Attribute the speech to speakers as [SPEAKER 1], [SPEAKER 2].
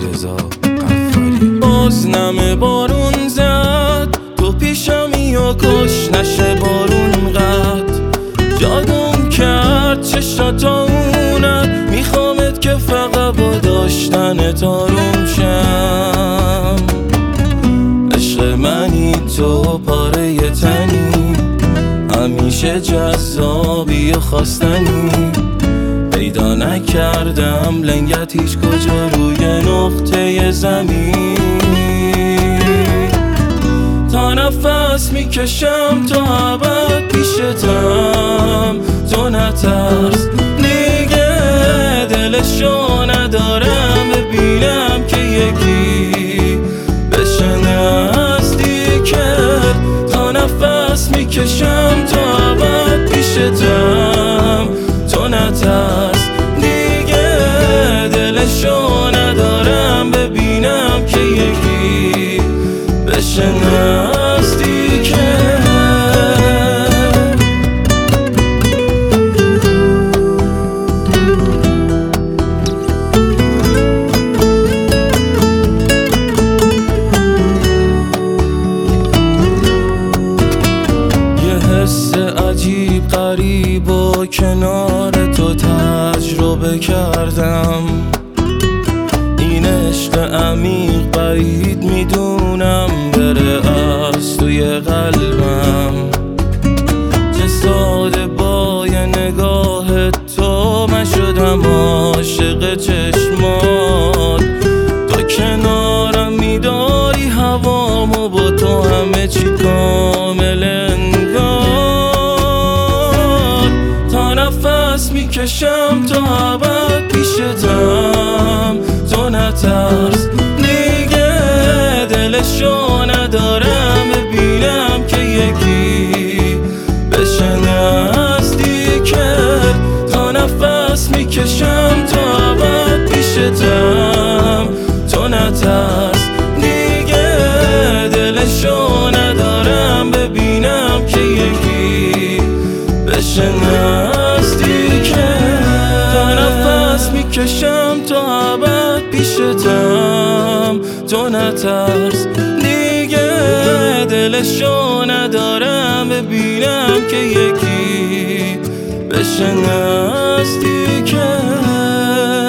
[SPEAKER 1] علیرضا غفاری.
[SPEAKER 2] باز نم بارون زد تو پیشمی و کش نشه بارون قد جادوم کرد چشاتونت میخوامت که فقط با داشتن تاروم شم. عشق منی تو پاره تنی همیشه جذابی و خواستنی پیدا نکردم لنگت هیچ کجا روی نقطه زمین. تا نفس میکشم تا ابد پیشتم تو نترس دیگه دلشو ندارم ببینم که یکی بشه نزدیکت. تا نفس میکشم تا ابد پیشتم تو نترس دیگه دلشو ندارم ببینم که یکی بشه نزدیکت. عجیب غریب و کنار تو تجربه کردم. این عشق عمیق بعید میدونم بره از توی قلبم. چه ساده با یه نگاه تو من شدم عاشق چشمات. تو کنارم میداری هوامو با تو همه چی کامل میکشم تا ابد پیشتم تو نترس دیگه دلشو ندارم ببینم که یکی بشه نزدیکت. تا نفس میکشم تا ابد پیشتم تو نترس دیگه دلشو ندارم ببینم که یکی بشه میکشم تا ابد پیشتم تو نترس دیگه دلشو ندارم ببینم که یکی بشه نزدیکت.